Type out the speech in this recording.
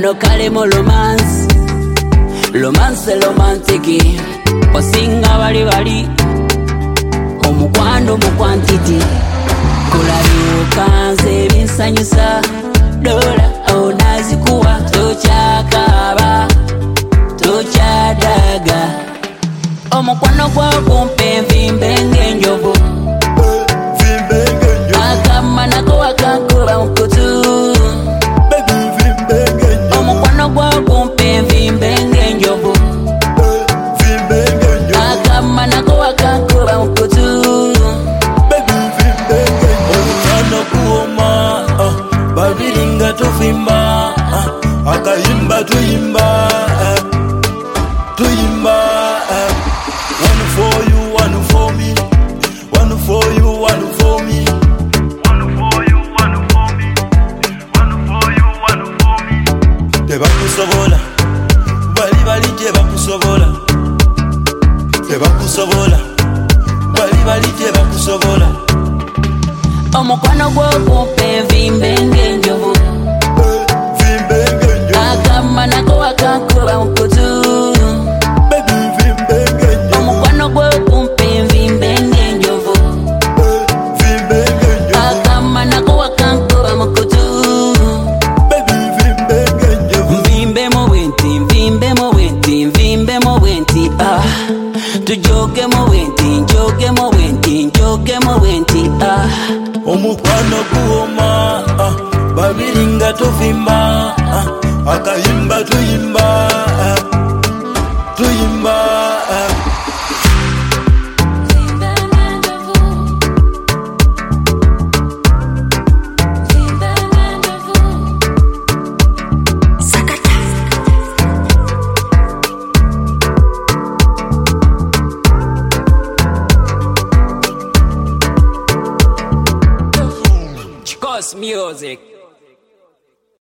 kano kalemo romance, romance romantiki, osinga bali bali, omukwano mukwantiti, kulabyukanze binsanyusa, dola onazikuwa, tokyakaba, tokyadaga, omukwano gwa kumpe nvimbe ng'enjovu, akama nako wakankuba nkutu, omukwano gwa kumpe nvimbe ng'enjovu, akama nako wakankuba nkutu. Omukwano kuoma, babiri nga tuvimba, akayimba tuyimba, tuyimba. One for you, one for me. One for you, one for me. One for you, one for me. One for you, one for me. Tebakusobola, bali tebakusobola. Tebakusobola, bali tebakusobola. Omukwano gwo kumpe nvimbe ng'enjovu, akama nako wakankuba nkutu, omukwano gwo kumpe nvimbe ng'enjovu, akama nako wakankuba nkutu, nvimbe mu bwenti, nvimbe mu bwenti, nvimbe mu bwenti, tujoge mu bwenti, njoge mu bwenti, njoge mu bwenti, omukwano kuoma, babiri nga tuvimba, akayimba tuyimba, tuyimba. Chicos music.